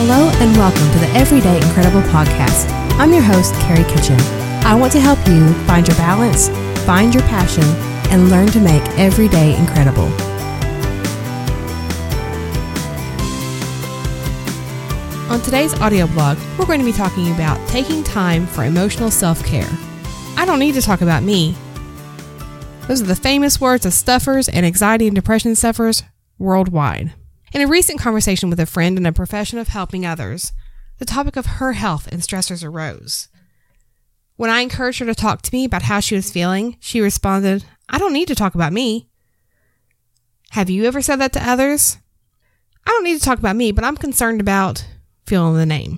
Hello and welcome to the Everyday Incredible podcast. I'm your host, Carrie Kitchen. I want to help you find your balance, find your passion, and learn to make every day incredible. On today's audio blog, we're going to be talking about taking time for emotional self-care. I don't need to talk about me. Those are the famous words of stuffers and anxiety and depression sufferers worldwide. In a recent conversation with a friend in a profession of helping others, the topic of her health and stressors arose. When I encouraged her to talk to me about how she was feeling, she responded, "I don't need to talk about me." Have you ever said that to others? I don't need to talk about me, but I'm concerned about fill in the name.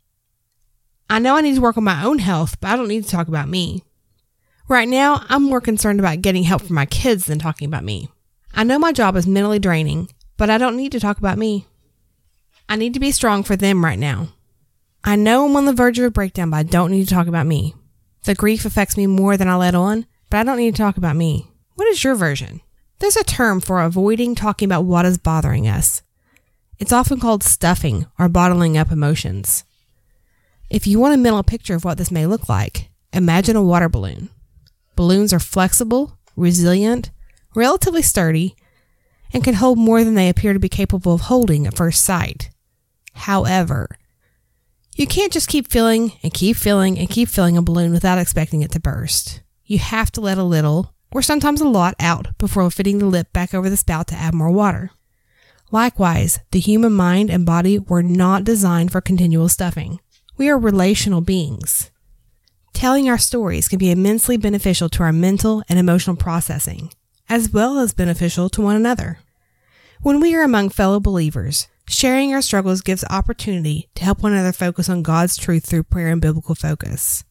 I know I need to work on my own health, but I don't need to talk about me. Right now, I'm more concerned about getting help for my kids than talking about me. I know my job is mentally draining, but I don't need to talk about me. I need to be strong for them right now. I know I'm on the verge of a breakdown, but I don't need to talk about me. The grief affects me more than I let on, but I don't need to talk about me. What is your version? There's a term for avoiding talking about what is bothering us. It's often called stuffing or bottling up emotions. If you want a mental picture of what this may look like, imagine a water balloon. Balloons are flexible, resilient, relatively sturdy, and can hold more than they appear to be capable of holding at first sight. However, you can't just keep filling and keep filling and keep filling a balloon without expecting it to burst. You have to let a little, or sometimes a lot, out before fitting the lip back over the spout to add more water. Likewise, the human mind and body were not designed for continual stuffing. We are relational beings. Telling our stories can be immensely beneficial to our mental and emotional processing, as well as beneficial to one another. When we are among fellow believers, sharing our struggles gives opportunity to help one another focus on God's truth through prayer and biblical focus.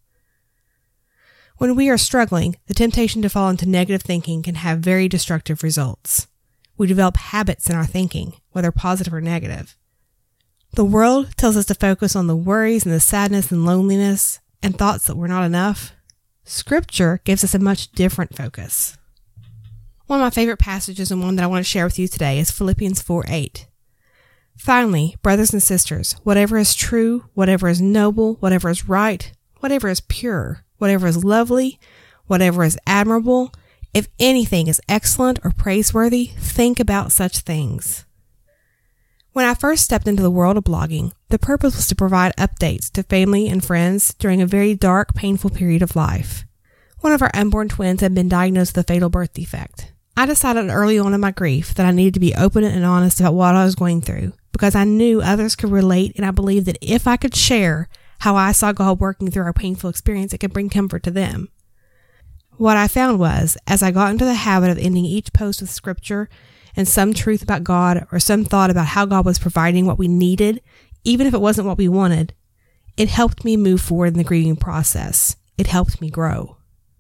When we are struggling, the temptation to fall into negative thinking can have very destructive results. We develop habits in our thinking, whether positive or negative. The world tells us to focus on the worries and the sadness and loneliness and thoughts that we're not enough. Scripture gives us a much different focus. One of my favorite passages and one that I want to share with you today is Philippians 4:8. Finally, brothers and sisters, whatever is true, whatever is noble, whatever is right, whatever is pure, whatever is lovely, whatever is admirable, if anything is excellent or praiseworthy, think about such things. When I first stepped into the world of blogging, the purpose was to provide updates to family and friends during a very dark, painful period of life. One of our unborn twins had been diagnosed with a fatal birth defect. I decided early on in my grief that I needed to be open and honest about what I was going through because I knew others could relate, and I believed that if I could share how I saw God working through our painful experience, it could bring comfort to them. What I found was, as I got into the habit of ending each post with scripture and some truth about God or some thought about how God was providing what we needed, even if it wasn't what we wanted, it helped me move forward in the grieving process. It helped me grow.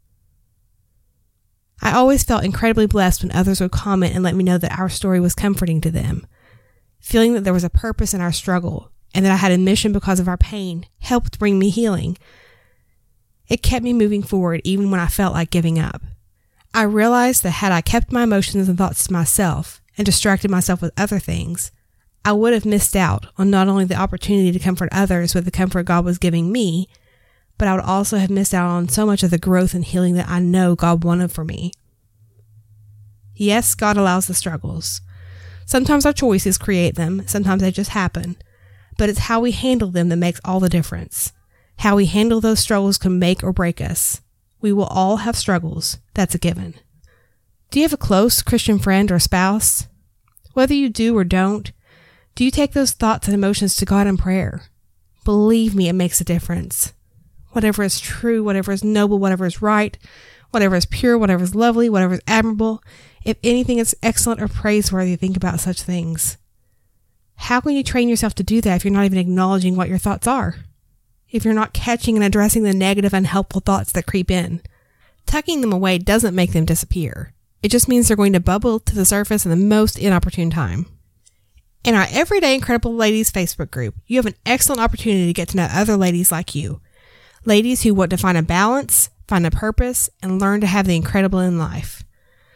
I always felt incredibly blessed when others would comment and let me know that our story was comforting to them. Feeling that there was a purpose in our struggle and that I had a mission because of our pain helped bring me healing. It kept me moving forward even when I felt like giving up. I realized that had I kept my emotions and thoughts to myself and distracted myself with other things, I would have missed out on not only the opportunity to comfort others with the comfort God was giving me, but I would also have missed out on so much of the growth and healing that I know God wanted for me. Yes, God allows the struggles. Sometimes our choices create them, sometimes they just happen, but it's how we handle them that makes all the difference. How we handle those struggles can make or break us. We will all have struggles. That's a given. Do you have a close Christian friend or spouse? Whether you do or don't, do you take those thoughts and emotions to God in prayer? Believe me, it makes a difference. Whatever is true, whatever is noble, whatever is right, whatever is pure, whatever is lovely, whatever is admirable, if anything is excellent or praiseworthy, think about such things. How can you train yourself to do that if you're not even acknowledging what your thoughts are? If you're not catching and addressing the negative, unhelpful thoughts that creep in? Tucking them away doesn't make them disappear. It just means they're going to bubble to the surface in the most inopportune time. In our Everyday Incredible Ladies Facebook group, you have an excellent opportunity to get to know other ladies like you. Ladies who want to find a balance, find a purpose, and learn to have the incredible in life.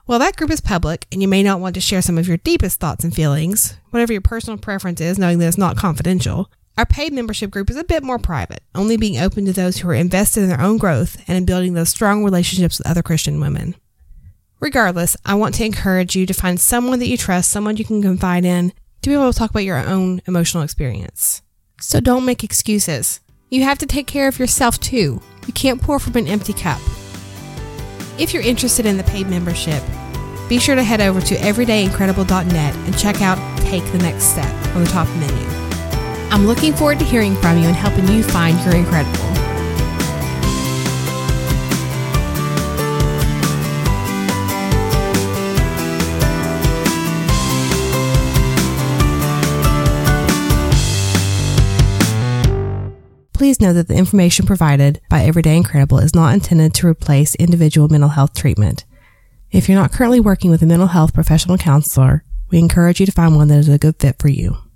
While that group is public, and you may not want to share some of your deepest thoughts and feelings, whatever your personal preference is, knowing that it's not confidential, our paid membership group is a bit more private, only being open to those who are invested in their own growth and in building those strong relationships with other Christian women. Regardless, I want to encourage you to find someone that you trust, someone you can confide in, to be able to talk about your own emotional experience. So don't make excuses. You have to take care of yourself too. You can't pour from an empty cup. If you're interested in the paid membership, be sure to head over to everydayincredible.net and check out Take the Next Step on the top menu. I'm looking forward to hearing from you and helping you find your incredible. Please know that the information provided by Everyday Incredible is not intended to replace individual mental health treatment. If you're not currently working with a mental health professional counselor, we encourage you to find one that is a good fit for you.